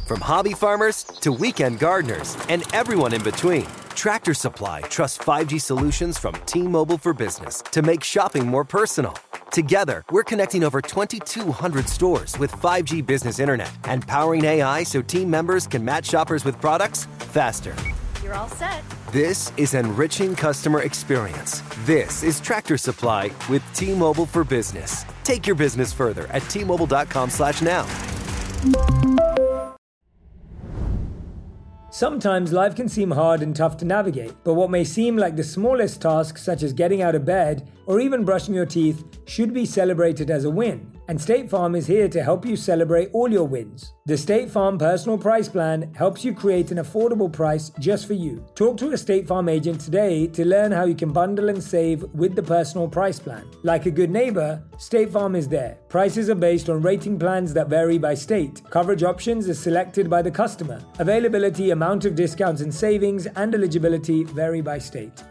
From hobby farmers to weekend gardeners and everyone in between, Tractor Supply trusts 5G solutions from T-Mobile for Business to make shopping more personal. Together, we're connecting over 2,200 stores with 5G business internet and powering AI so team members can match shoppers with products faster. You're all set. This is enriching customer experience. This is Tractor Supply with T-Mobile for Business. Take your business further at T-Mobile.com/now. Sometimes life can seem hard and tough to navigate, but what may seem like the smallest tasks, such as getting out of bed or even brushing your teeth, should be celebrated as a win. And State Farm is here to help you celebrate all your wins. The State Farm Personal Price Plan helps you create an affordable price just for you. Talk to a State Farm agent today to learn how you can bundle and save with the Personal Price Plan. Like a good neighbor, State Farm is there. Prices are based on rating plans that vary by state. Coverage options are selected by the customer. Availability, amount of discounts and savings, and eligibility vary by state.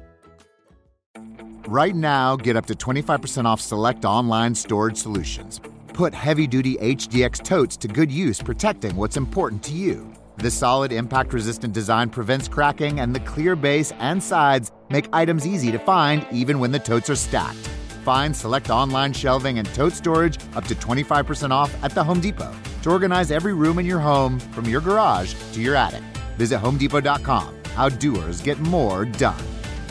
Right now, get up to 25% off select online storage solutions. Put heavy-duty HDX totes to good use, protecting what's important to you. The solid, impact-resistant design prevents cracking, and the clear base and sides make items easy to find even when the totes are stacked. Find select online shelving and tote storage up to 25% off at the Home Depot to organize every room in your home, from your garage to your attic. Visit HomeDepot.com. How doers get more done.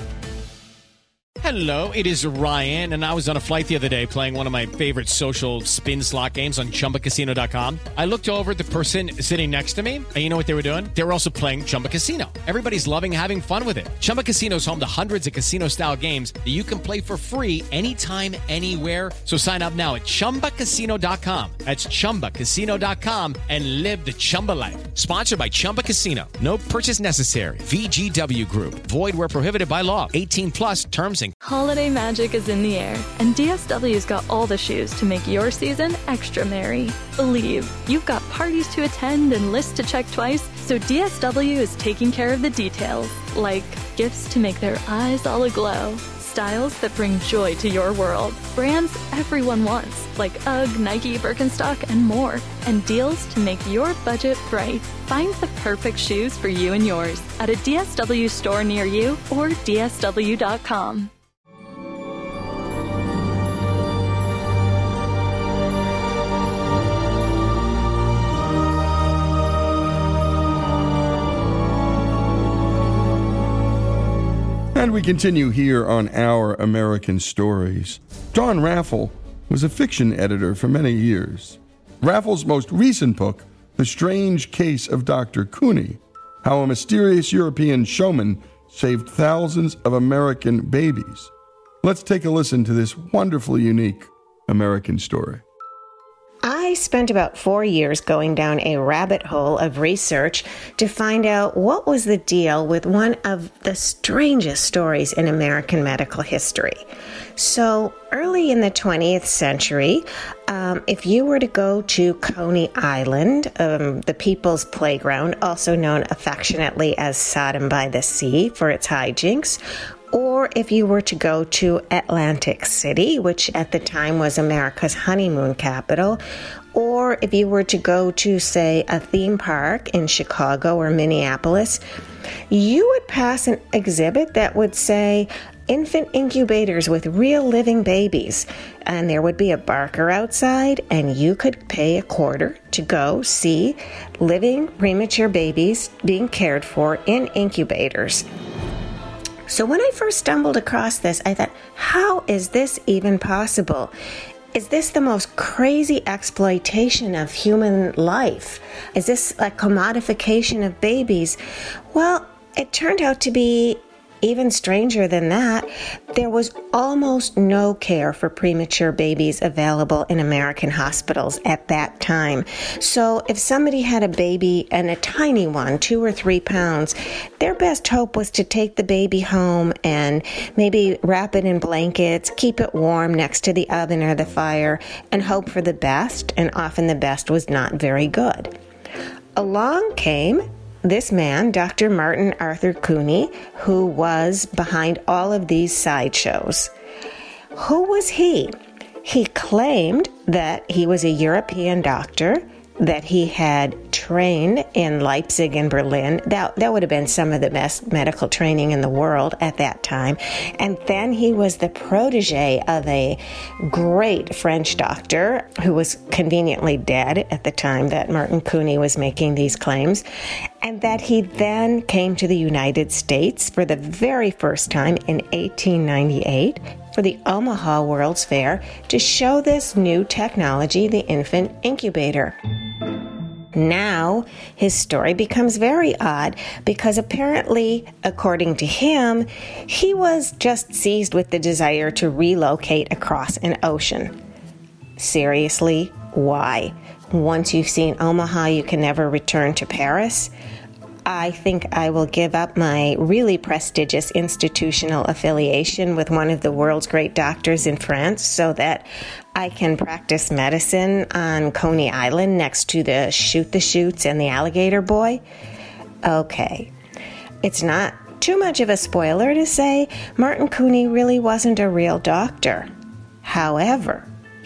Hello, it is Ryan, and I was on a flight the other day playing one of my favorite social spin slot games on ChumbaCasino.com. I looked over at the person sitting next to me, and you know what they were doing? They were also playing Chumba Casino. Everybody's loving having fun with it. Chumba Casino is home to hundreds of casino-style games that you can play for free anytime, anywhere. So sign up now at ChumbaCasino.com. That's ChumbaCasino.com, and live the Chumba life. Sponsored by Chumba Casino. No purchase necessary. VGW Group. Void where prohibited by law. 18 plus terms and Holiday magic is in the air, and DSW's got all the shoes to make your season extra merry. Believe, you've got parties to attend and lists to check twice, so DSW is taking care of the details, like gifts to make their eyes all aglow, styles that bring joy to your world, brands everyone wants, like UGG, Nike, Birkenstock, and more, and deals to make your budget bright. Find the perfect shoes for you and yours at a DSW store near you or DSW.com. And we continue here on Our American Stories. Don Raffel was a fiction editor for many years. Raffel's most recent book, The Strange Case of Dr. Cooney, How a Mysterious European Showman Saved Thousands of American Babies. Let's take a listen to this wonderfully unique American story. I spent about 4 years going down a rabbit hole of research to find out what was the deal with one of the strangest stories in American medical history. So early in the 20th century, if you were to go to Coney Island, the People's Playground, also known affectionately as Sodom by the Sea for its hijinks, or if you were to go to Atlantic City, which at the time was America's honeymoon capital, or if you were to go to, say, a theme park in Chicago or Minneapolis, you would pass an exhibit that would say infant incubators with real living babies. And there would be a barker outside, and you could pay $0.25 to go see living premature babies being cared for in incubators. So when I first stumbled across this, I thought, how is this even possible? Is this the most crazy exploitation of human life? Is this a commodification of babies? Well, it turned out to be even stranger than that. There was almost no care for premature babies available in American hospitals at that time. So if somebody had a baby, and a tiny one, 2 or 3 pounds, their best hope was to take the baby home and maybe wrap it in blankets, keep it warm next to the oven or the fire, and hope for the best, and often the best was not very good. Along came this man, Dr. Martin Arthur Cooney, who was behind all of these sideshows. Who was he? He claimed that he was a European doctor, that he had trained in Leipzig and Berlin. That would have been some of the best medical training in the world at that time. And then he was the protege of a great French doctor who was conveniently dead at the time that Martin Couney was making these claims. And that he then came to the United States for the very first time in 1898 for the Omaha World's Fair to show this new technology, the infant incubator. Now, his story becomes very odd because apparently, according to him, he was just seized with the desire to relocate across an ocean. Seriously, why? Once you've seen Omaha, you can never return to Paris? I think I will give up my really prestigious institutional affiliation with one of the world's great doctors in France so that I can practice medicine on Coney Island next to the Shoot the Chutes and the Alligator Boy. Okay, it's not too much of a spoiler to say Martin Couney really wasn't a real doctor. However,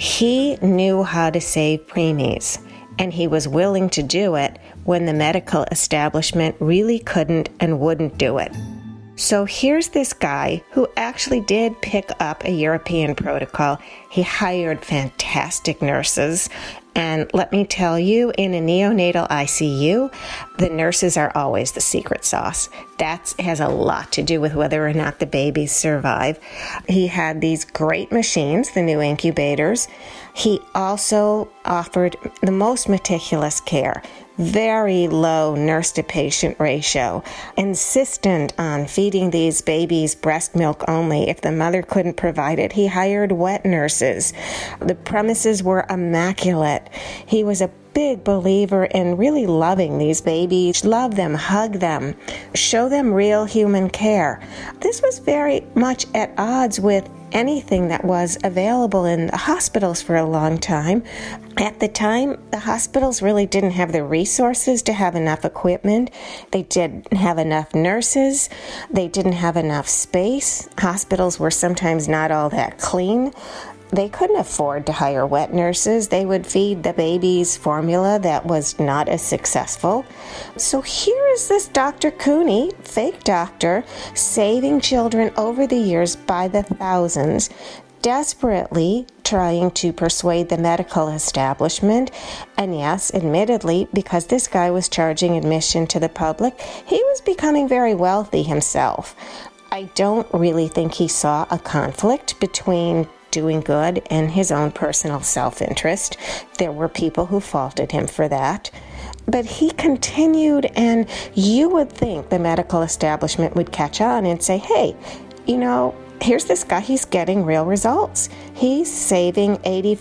he knew how to save preemies, and he was willing to do it when the medical establishment really couldn't and wouldn't do it. So here's this guy who actually did pick up a European protocol. He hired fantastic nurses. And let me tell you, in a neonatal ICU, the nurses are always the secret sauce. That has a lot to do with whether or not the babies survive. He had these great machines, the new incubators. He also offered the most meticulous care. Very low nurse-to-patient ratio, insistent on feeding these babies breast milk only. If the mother couldn't provide it, he hired wet nurses. The premises were immaculate. He was a big believer in really loving these babies, love them, hug them, show them real human care. This was very much at odds with anything that was available in the hospitals for a long time. At the time, the hospitals really didn't have the resources to have enough equipment. They didn't have enough nurses. They didn't have enough space. Hospitals were sometimes not all that clean. They couldn't afford to hire wet nurses. They would feed the babies formula that was not as successful. So here is this Dr. Couney, fake doctor, saving children over the years by the thousands, desperately trying to persuade the medical establishment. And yes, admittedly, because this guy was charging admission to the public, he was becoming very wealthy himself. I don't really think he saw a conflict between doing good and his own personal self-interest. There were people who faulted him for that. But he continued, and you would think the medical establishment would catch on and say, hey, here's this guy, he's getting real results. He's saving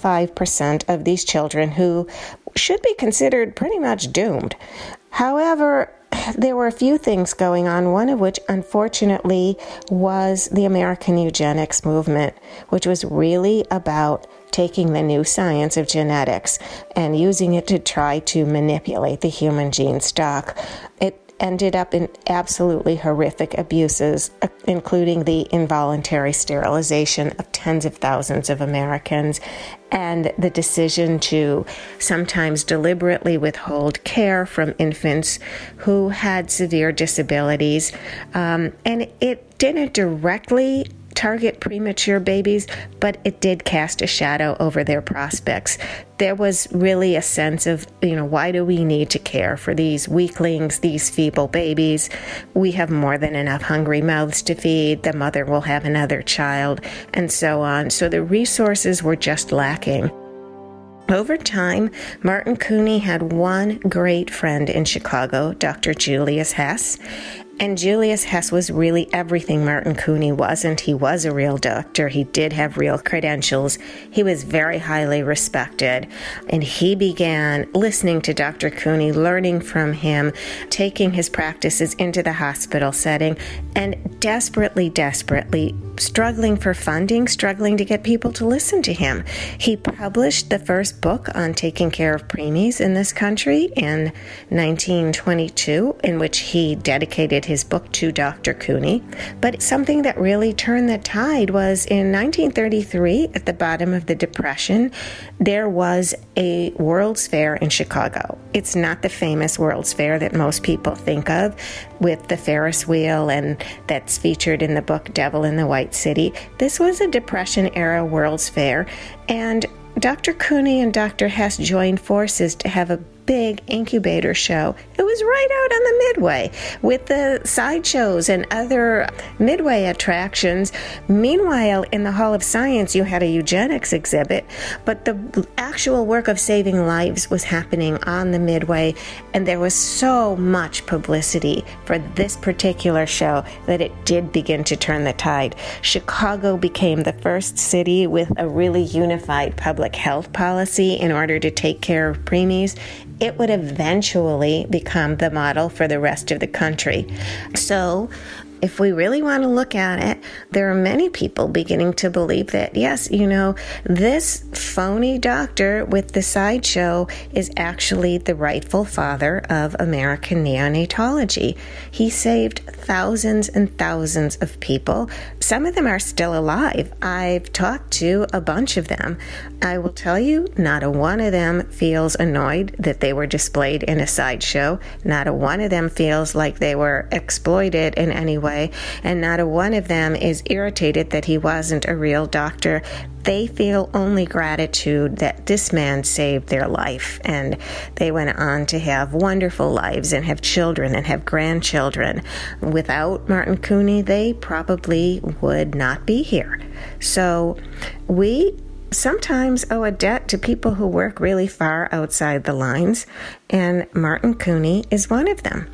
85% of these children who should be considered pretty much doomed. However, there were a few things going on, one of which, unfortunately, was the American eugenics movement, which was really about taking the new science of genetics and using it to try to manipulate the human gene stock. It ended up in absolutely horrific abuses, including the involuntary sterilization of tens of thousands of Americans and the decision to sometimes deliberately withhold care from infants who had severe disabilities. And it didn't directly target premature babies, but it did cast a shadow over their prospects. There was really a sense of, why do we need to care for these weaklings, these feeble babies? We have more than enough hungry mouths to feed. The mother will have another child, and so on. So the resources were just lacking. Over time, Martin Couney had one great friend in Chicago, Dr. Julius Hess. And Julius Hess was really everything Martin Couney wasn't. He was a real doctor. He did have real credentials. He was very highly respected. And he began listening to Dr. Couney, learning from him, taking his practices into the hospital setting, and desperately struggling for funding, struggling to get people to listen to him. He published the first book on taking care of preemies in this country in 1922, in which he dedicated his book To Dr. Cooney. But something that really turned the tide was in 1933, at the bottom of the Depression, there was a World's Fair in Chicago. It's not the famous World's Fair that most people think of with the Ferris wheel and that's featured in the book Devil in the White City. This was a Depression-era World's Fair, and Dr. Cooney and Dr. Hess joined forces to have a big incubator show. It was right out on the Midway with the sideshows and other Midway attractions. Meanwhile, in the Hall of Science, you had a eugenics exhibit, but the actual work of saving lives was happening on the Midway, and there was so much publicity for this particular show that it did begin to turn the tide. Chicago became the first city with a really unified public health policy in order to take care of preemies. It would eventually become the model for the rest of the country. So, if we really want to look at it, there are many people beginning to believe that, yes, this phony doctor with the sideshow is actually the rightful father of American neonatology. He saved thousands and thousands of people. Some of them are still alive. I've talked to a bunch of them. I will tell you, not a one of them feels annoyed that they were displayed in a sideshow. Not a one of them feels like they were exploited in any way. And not a one of them is irritated that he wasn't a real doctor. They feel only gratitude that this man saved their life, and they went on to have wonderful lives and have children and have grandchildren. Without Martin Cooney, they probably would not be here. So we sometimes owe a debt to people who work really far outside the lines, and Martin Cooney is one of them.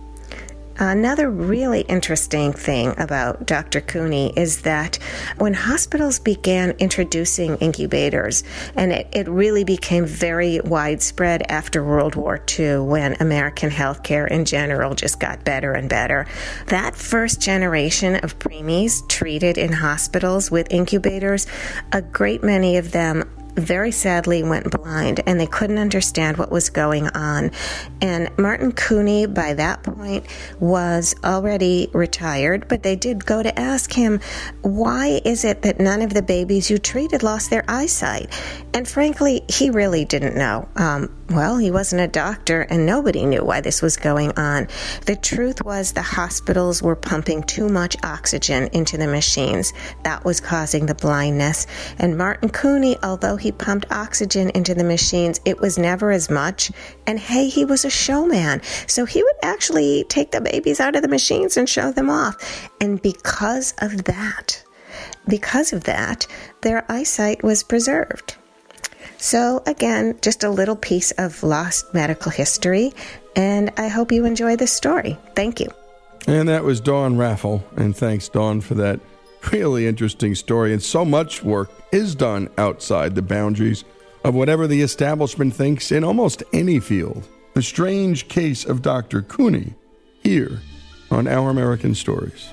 Another really interesting thing about Dr. Cooney is that when hospitals began introducing incubators, and it really became very widespread after World War II when American healthcare in general just got better and better, that first generation of preemies treated in hospitals with incubators, a great many of them very sadly went blind, and they couldn't understand what was going on. And Martin Cooney, by that point, was already retired, but they did go to ask him, why is it that none of the babies you treated lost their eyesight? And frankly, he really didn't know. Well, he wasn't a doctor, and nobody knew why this was going on. The truth was the hospitals were pumping too much oxygen into the machines. That was causing the blindness. And Martin Cooney, although he pumped oxygen into the machines, it was never as much. And hey, he was a showman. So he would actually take the babies out of the machines and show them off. And because of that, their eyesight was preserved. So again, just a little piece of lost medical history, and I hope you enjoy this story. Thank you. And that was Dawn Raffel, and thanks, Dawn, for that really interesting story. And so much work is done outside the boundaries of whatever the establishment thinks in almost any field. The strange case of Dr. Cooney, here on Our American Stories.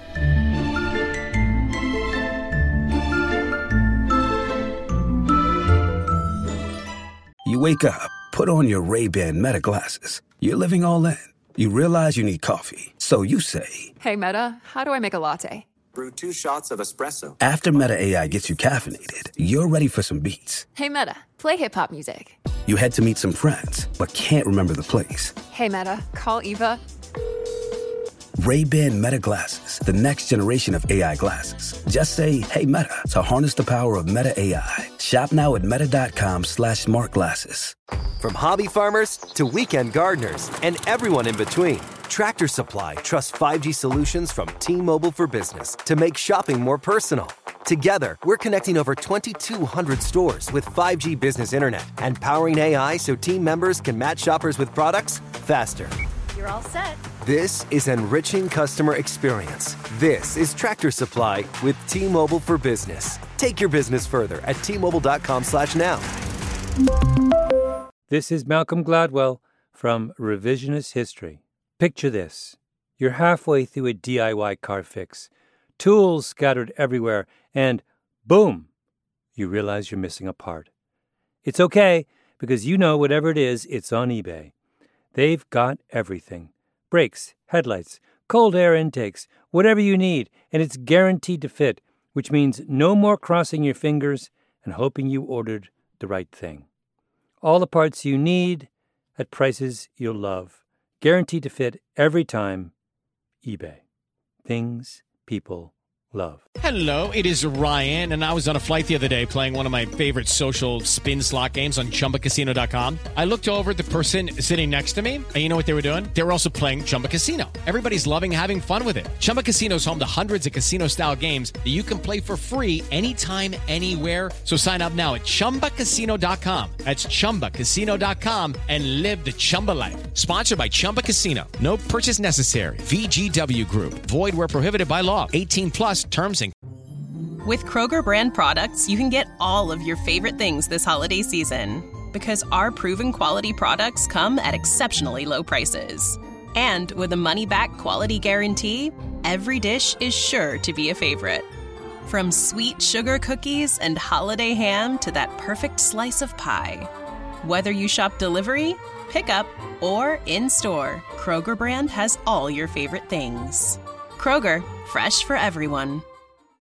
You wake up, put on your Ray-Ban Meta glasses. You're living all in. You realize you need coffee. So you say, "Hey, Meta, how do I make a latte?" Brew 2 shots of espresso. After Meta AI gets you caffeinated, you're ready for some beats. Hey, Meta, play hip-hop music. You head to meet some friends, but can't remember the place. Hey, Meta, call Eva. Ray-Ban Meta glasses, the next generation of AI glasses. Just say, "Hey, Meta," to harness the power of Meta AI. Shop now at meta.com/smartglasses. From hobby farmers to weekend gardeners and everyone in between, Tractor Supply trusts 5G solutions from T-Mobile for Business to make shopping more personal. Together, we're connecting over 2,200 stores with 5G business internet and powering AI so team members can match shoppers with products faster. You're all set. This is enriching customer experience. This is Tractor Supply with T-Mobile for Business. Take your business further at T-Mobile.com/now. This is Malcolm Gladwell from Revisionist History. Picture this. You're halfway through a DIY car fix, tools scattered everywhere, and boom, you realize you're missing a part. It's okay, because you know whatever it is, it's on eBay. They've got everything. Brakes, headlights, cold air intakes, whatever you need, and it's guaranteed to fit, which means no more crossing your fingers and hoping you ordered the right thing. All the parts you need at prices you'll love. Guaranteed to fit every time. eBay. Things people love. Hello, it is Ryan, and I was on a flight the other day playing one of my favorite social spin slot games on ChumbaCasino.com. I looked over at the person sitting next to me, and you know what they were doing? They were also playing Chumba Casino. Everybody's loving having fun with it. Chumba Casino is home to hundreds of casino-style games that you can play for free anytime, anywhere. So sign up now at ChumbaCasino.com. That's ChumbaCasino.com and live the Chumba life. Sponsored by Chumba Casino. No purchase necessary. VGW Group. Void where prohibited by law. 18 plus terms and... With Kroger brand products, you can get all of your favorite things this holiday season. Because our proven quality products come at exceptionally low prices. And with a money-back quality guarantee, every dish is sure to be a favorite. From sweet sugar cookies and holiday ham to that perfect slice of pie. Whether you shop delivery, pickup, or in-store, Kroger brand has all your favorite things. Kroger, fresh for everyone.